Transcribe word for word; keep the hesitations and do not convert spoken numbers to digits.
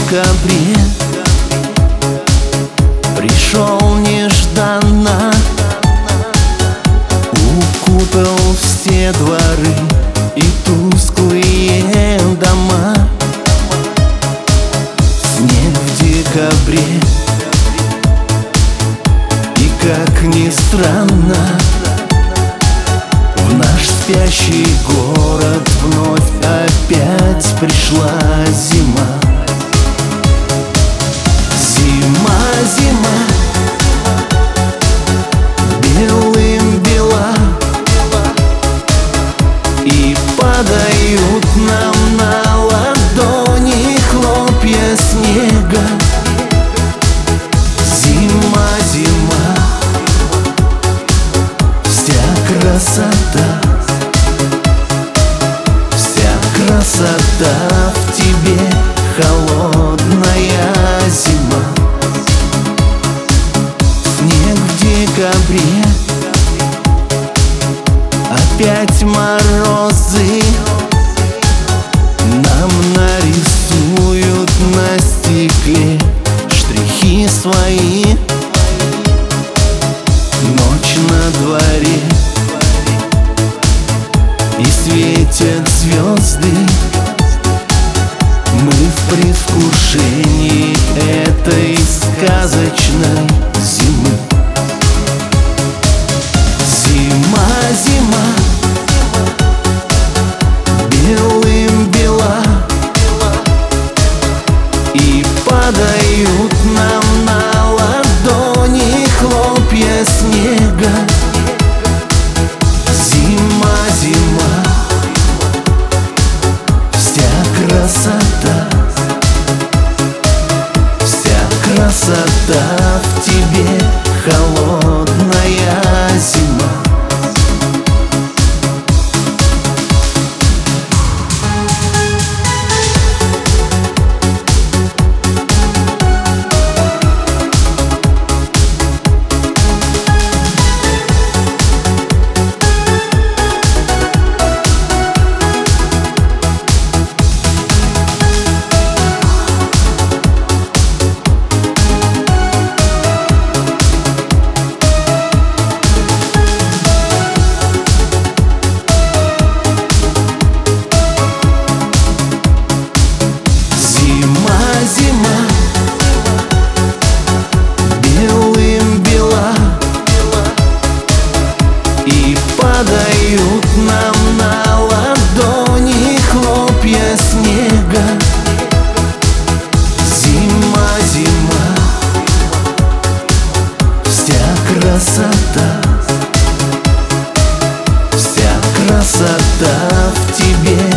декабре пришел нежданно, укутал все дворы и тусклые дома. Снег в декабре, и как ни странно, в наш спящий город вновь опять пришла зима. Зима, зима, белым бела, и падают нам на ладони хлопья снега. Зима, зима, вся красота, вся красота в тебе, холодная зима. Снег в декабре, опять морозы нам нарисуют на стекле штрихи свои. Ночь на дворе, и светят звезды. Мы в предвкушении этой сказочной зимы. Зима, зима, белым бела, и падают нам на ладони хлопья снега. Зима, зима, вся красота, вся красота в тебе, холодная зима. Падают нам на ладони хлопья снега. Зима, зима, вся красота, вся красота в тебе,